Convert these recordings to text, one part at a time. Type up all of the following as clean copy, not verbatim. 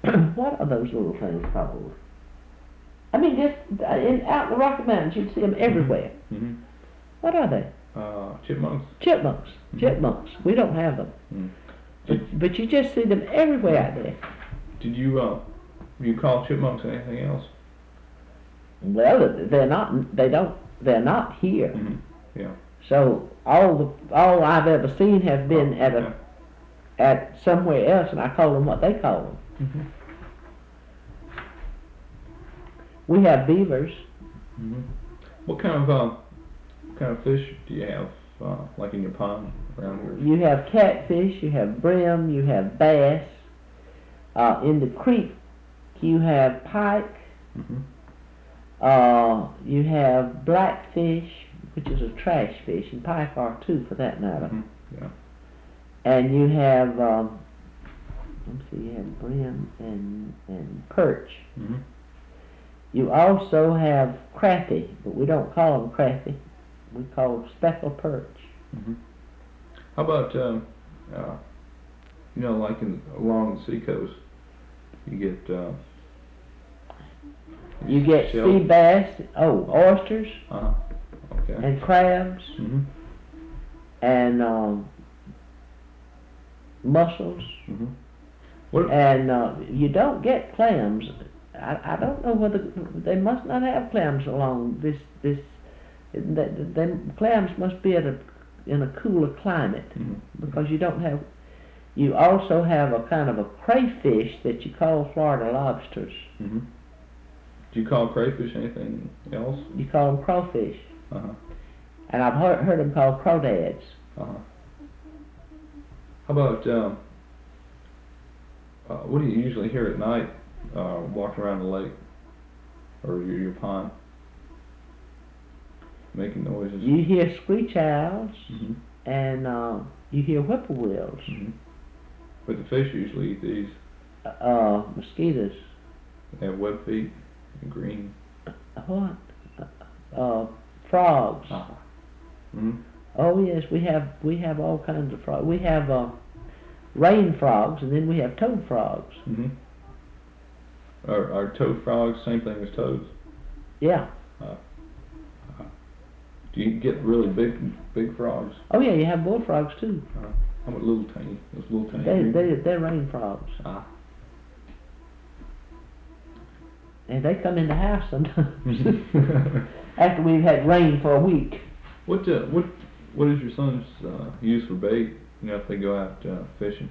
What are those little things called? I mean, just out in the Rocky Mountains, you'd see them everywhere. Mm-hmm. What are they? Chipmunks. Chipmunks. Mm-hmm. Chipmunks. We don't have them. Mm-hmm. But you just see them everywhere out there. Did you call chipmunks anything else? Well, they're not. They're not here. Mm-hmm. Yeah. So all I've ever seen have been at somewhere else, and I call them what they call them. Mm-hmm. We have beavers. Mm-hmm. What kind of fish do you have, like in your pond around here? You have catfish. You have brim. You have bass. In the creek, you have pike. Mm-hmm. You have blackfish, which is a trash fish, and pike are too, for that matter. Mm-hmm. Yeah. And you have, let's see, you have brim and perch. Mm-hmm. You also have crappie, but we don't call them crappie. We call them speckled perch. Mm-hmm. How about, like along the seacoast, you get shell. sea bass, oysters, Okay. and crabs, Mm-hmm. and mussels, Mm-hmm. and you don't get clams. I don't know whether they must not have clams along this. Clams must be in a cooler climate, Mm-hmm. because you don't have. You also have a kind of a crayfish that you call Florida lobsters. Mm-hmm. Do you call crayfish anything else? You call them crawfish, Uh-huh. and I've heard them called crawdads. Uh-huh. How about what do you usually hear at night walking around the lake or your pond, making noises? You hear screech owls, Mm-hmm. and you hear whippoorwills, Mm-hmm. But the fish usually eat these. mosquitoes. They have web feet and green. What? Frogs. Uh-huh. Mm-hmm. Oh yes, we have all kinds of frogs. We have rain frogs, and then we have toad frogs. Mm-hmm. Are toad frogs same thing as toads? Yeah. Do you get really big frogs? Oh yeah, you have bullfrogs too. How about those little tiny? They're rain frogs. Ah. And they come in the house sometimes after we've had rain for a week. What is your son's use for bait? If they go out fishing.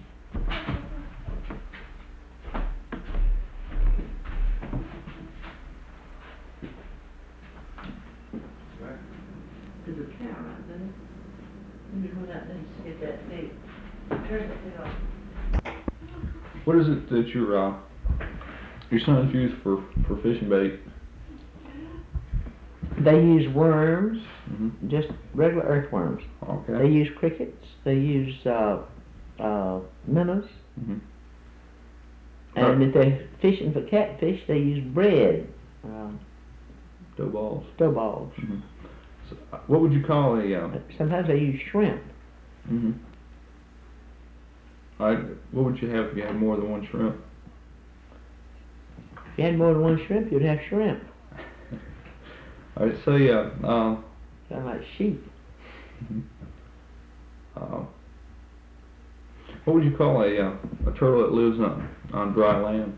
There's a cow right there. Let me go out there and get that big. Turn it off. What is it that your sons use for fishing bait? They use worms, Mm-hmm. just regular earthworms. Okay. They use crickets. They use minnows. Mm-hmm. And if they're fishing for catfish, they use bread, Dough balls. dough balls. Mm-hmm. So, what would you call a? Sometimes they use shrimp. Mm-hmm. All right. What would you have if you had more than one shrimp? If you had more than one shrimp, you'd have shrimp. All right. Say Kind of like sheep. what would you call a turtle that lives on dry land?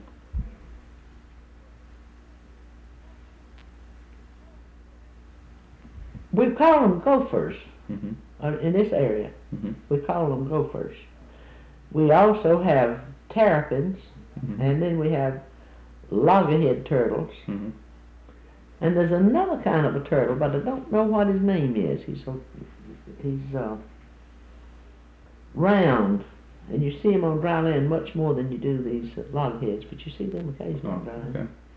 We call them gophers Mm-hmm. in this area. Mm-hmm. We call them gophers. We also have terrapins, Mm-hmm. and then we have loggerhead turtles. Mm-hmm. And there's another kind of a turtle, but I don't know what his name is. He's round, and you see him on dry land much more than you do these loggerheads, but you see them occasionally on dry land. Okay.